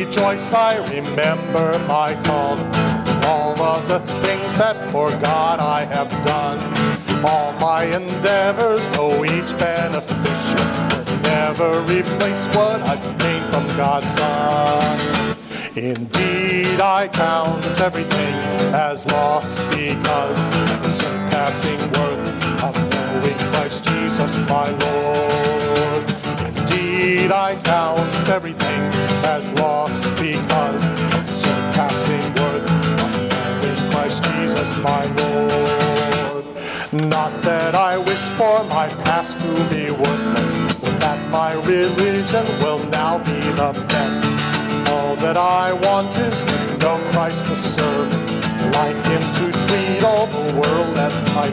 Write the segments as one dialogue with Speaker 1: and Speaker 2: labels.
Speaker 1: rejoice, I remember my call. All of the things that for God I have done. All my endeavors, though each beneficial, would never replace what I've gained from God's Son. Indeed, I count everything as lost because of the surpassing worth of knowing Christ Jesus my Lord. Indeed, I count everything as lost because of the surpassing worth of knowing Christ Jesus my Lord. Not that I wish for my past to be worthless, or that my religion will now be the best. All that I want is to know Christ to serve, like Him to treat all the world as my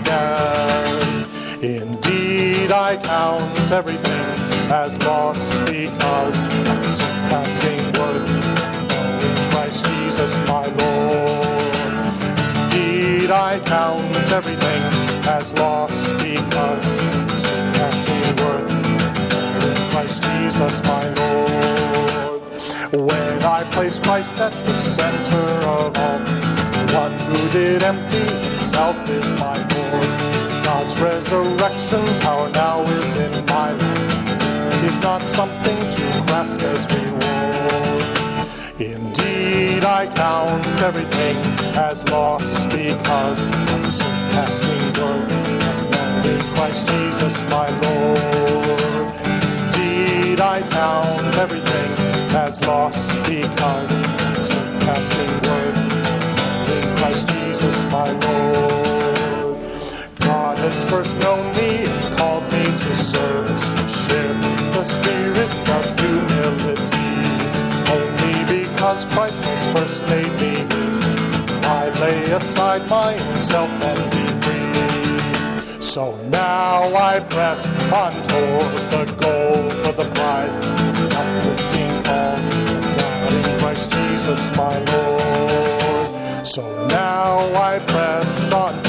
Speaker 1: best. Indeed, I count everything as lost because of the surpassing worth of knowing Christ Jesus my Lord. Indeed, I count everything as lost because of the surpassing worth of knowing Christ Jesus my Lord. When I place Christ at the center of all, one who did empty himself is my Lord. God's resurrection power now is in my life. He's not something to grasp as reward. Indeed, I count everything as lost because of the surpassing worth of knowing Christ Jesus my Lord. Indeed, I count everything as lost because of the surpassing worth of knowing Christ Jesus my Lord. God has first known me and called me to service, to share the spirit of humility. Only because Christ has first made me His, I lay aside my own self and be free. So now I press on toward the goal for the prize, uplifting all of God in Christ Jesus my Lord. So now I press on